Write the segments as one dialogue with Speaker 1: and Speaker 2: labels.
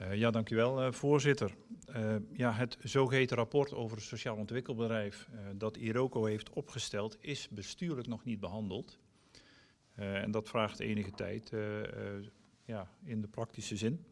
Speaker 1: Ja, dank u wel, voorzitter. Het zogeheten rapport over het sociaal ontwikkelbedrijf dat Iroko heeft opgesteld, is bestuurlijk nog niet behandeld. En dat vraagt enige tijd in de praktische zin.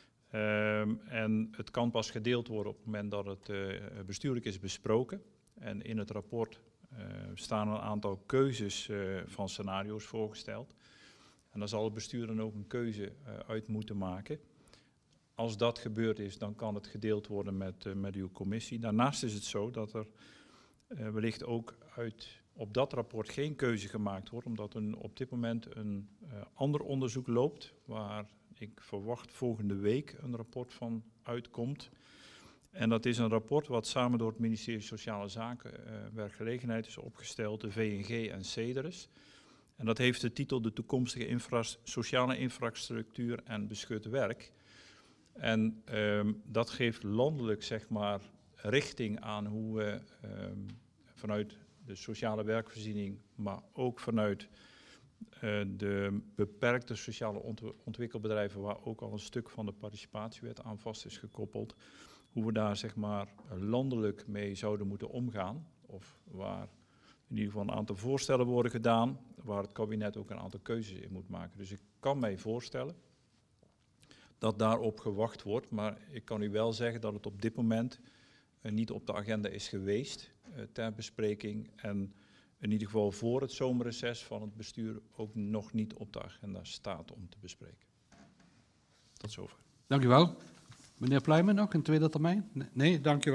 Speaker 1: En het kan pas gedeeld worden op het moment dat het bestuurlijk is besproken. En in het rapport staan een aantal keuzes van scenario's voorgesteld. En daar zal het bestuur dan ook een keuze uit moeten maken. Als dat gebeurd is, dan kan het gedeeld worden met uw commissie. Daarnaast is het zo dat er wellicht ook op dat rapport geen keuze gemaakt wordt, omdat op dit moment een ander onderzoek loopt, waar ik verwacht volgende week een rapport van uitkomt. En dat is een rapport wat samen door het ministerie Sociale Zaken, Werkgelegenheid is opgesteld, de VNG en CEDERS. En dat heeft de titel De toekomstige sociale infrastructuur en beschut werk. En dat geeft landelijk, zeg maar, richting aan hoe we vanuit de sociale werkvoorziening, maar ook vanuit de beperkte sociale ontwikkelbedrijven, waar ook al een stuk van de participatiewet aan vast is gekoppeld, hoe we daar, zeg maar, landelijk mee zouden moeten omgaan. Of waar in ieder geval een aantal voorstellen worden gedaan, waar het kabinet ook een aantal keuzes in moet maken. Dus ik kan mij voorstellen dat daarop gewacht wordt, maar ik kan u wel zeggen dat het op dit moment niet op de agenda is geweest ter bespreking en in ieder geval voor het zomerreces van het bestuur ook nog niet op de agenda staat om te bespreken. Tot zover.
Speaker 2: Dank u wel. Meneer Pluijmen, nog een tweede termijn? Nee, dank u wel.